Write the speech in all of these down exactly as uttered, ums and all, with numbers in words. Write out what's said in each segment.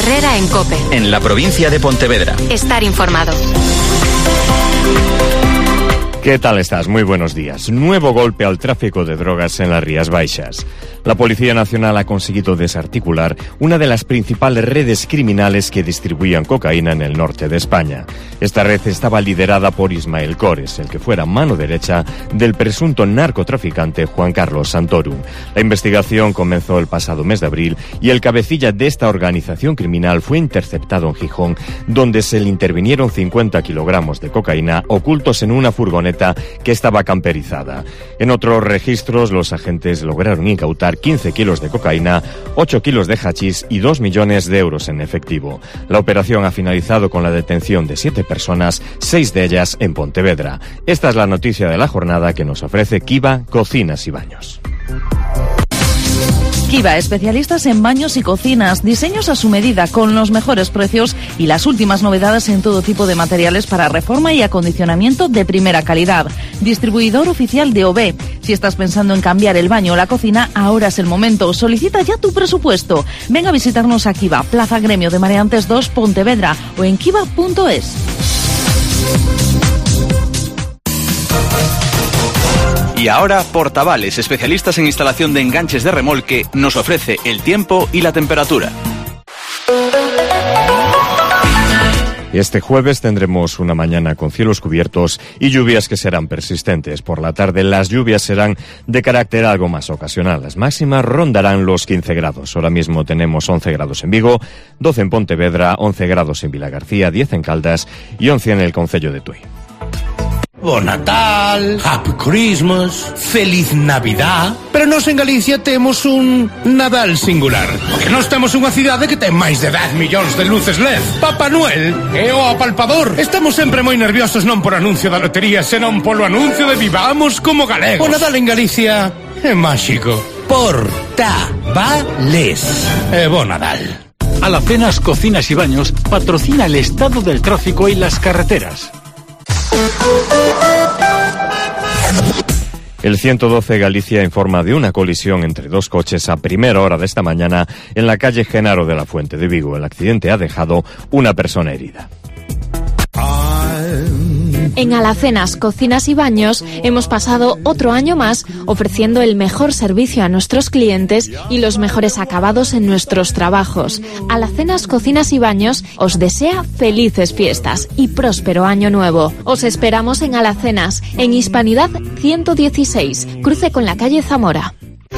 Herrera en COPE. En la provincia de Pontevedra. Estar informado. ¿Qué tal estás? Muy buenos días. Nuevo golpe al tráfico de drogas en las Rías Baixas. La Policía Nacional ha conseguido desarticular una de las principales redes criminales que distribuían cocaína en el norte de España. Esta red estaba liderada por Ismael Cores, el que fuera mano derecha del presunto narcotraficante Juan Carlos Santorum. La investigación comenzó el pasado mes de abril y el cabecilla de esta organización criminal fue interceptado en Gijón, donde se le intervinieron cincuenta kilogramos de cocaína ocultos en una furgoneta que estaba camperizada. En otros registros, los agentes lograron incautar quince kilos de cocaína, ocho kilos de hachís y dos millones de euros en efectivo. La operación ha finalizado con la detención de siete personas, seis de ellas en Pontevedra. Esta es la noticia de la jornada que nos ofrece Kiva Cocinas y Baños. Kiva, especialistas en baños y cocinas, diseños a su medida con los mejores precios y las últimas novedades en todo tipo de materiales para reforma y acondicionamiento de primera calidad. Distribuidor oficial de O B. Si estás pensando en cambiar el baño o la cocina, ahora es el momento. Solicita ya tu presupuesto. Ven a visitarnos a Kiva, Plaza Gremio de Mareantes dos, Pontevedra o en kiva punto es. Y ahora, Portavales, especialistas en instalación de enganches de remolque, nos ofrece el tiempo y la temperatura. Este jueves tendremos una mañana con cielos cubiertos y lluvias que serán persistentes. Por la tarde las lluvias serán de carácter algo más ocasional. Las máximas rondarán los quince grados. Ahora mismo tenemos once grados en Vigo, doce en Pontevedra, once grados en Vilagarcía, diez en Caldas y once en el concello de Tui. Bon Natal, Happy Christmas, Feliz Navidad. Pero nós en Galicia temos un Nadal singular, porque nós temos unha cidade que ten máis de dez millóns de luces L E D. Papá Noel é o apalpador. Estamos sempre moi nerviosos non por anuncio da lotería, senón polo anuncio de Vivamos como galegos. O Nadal en Galicia é máxico. Portavales. E bon Nadal. Alacenas Cocinas y Baños patrocina el estado del tráfico y las carreteras. El ciento doce Galicia informa de una colisión entre dos coches a primera hora de esta mañana en la calle Genaro de la Fuente de Vigo. El accidente ha dejado una persona herida. En Alacenas Cocinas y Baños hemos pasado otro año más ofreciendo el mejor servicio a nuestros clientes y los mejores acabados en nuestros trabajos. Alacenas Cocinas y Baños os desea felices fiestas y próspero año nuevo. Os esperamos en Alacenas, en Hispanidad ciento dieciséis, cruce con la calle Zamora.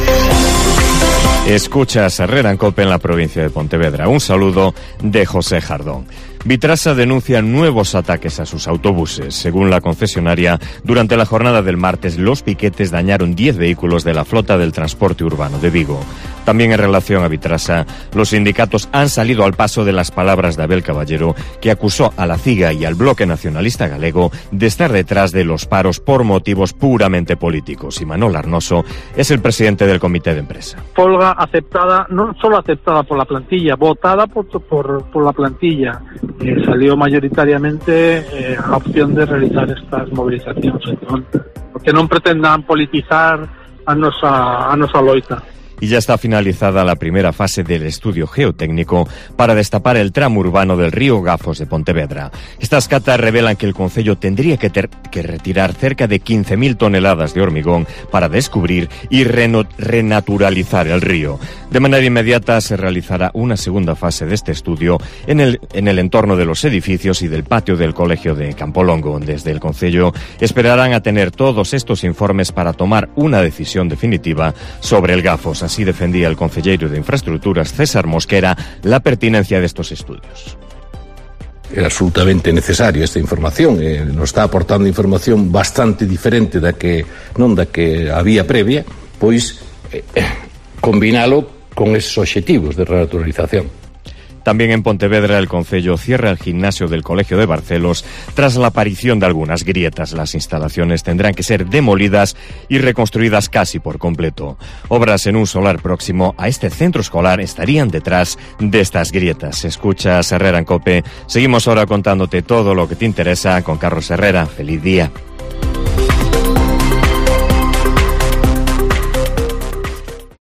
Escuchas Herrera en COPE en la provincia de Pontevedra. Un saludo de José Jardón. Vitrasa denuncia nuevos ataques a sus autobuses. Según la concesionaria, durante la jornada del martes, los piquetes dañaron diez vehículos de la flota del transporte urbano de Vigo. También en relación a Vitrasa, los sindicatos han salido al paso de las palabras de Abel Caballero, que acusó a la CIGA y al Bloque Nacionalista Galego de estar detrás de los paros por motivos puramente políticos. Y Manol Arnoso es el presidente del comité de empresa. Folga aceptada, no solo aceptada por la plantilla, votada por, por, por la plantilla. Eh, salió mayoritariamente eh, a opción de realizar estas movilizacións, entón, porque non pretendan politizar a nosa, a nosa loita. Y ya está finalizada la primera fase del estudio geotécnico para destapar el tramo urbano del río Gafos de Pontevedra. Estas catas revelan que el concello tendría que, ter que retirar cerca de quince mil toneladas de hormigón para descubrir y renaturalizar el río. De manera inmediata se realizará una segunda fase de este estudio en el, en el entorno de los edificios y del patio del colegio de Campolongo. Desde el concello esperarán a tener todos estos informes para tomar una decisión definitiva sobre el Gafos. Así defendía el concelleiro de Infraestructuras, César Mosquera, la pertinencia de estos estudios. Era absolutamente necesaria esta información, eh, nos está aportando información bastante diferente da que non da que había previa, pois eh, combinalo con esos obxectivos de renaturalización. También en Pontevedra el concello cierra el gimnasio del Colegio de Barcelos tras la aparición de algunas grietas. Las instalaciones tendrán que ser demolidas y reconstruidas casi por completo. Obras en un solar próximo a este centro escolar estarían detrás de estas grietas. Escuchas Herrera en COPE. Seguimos ahora contándote todo lo que te interesa con Carlos Herrera. Feliz día.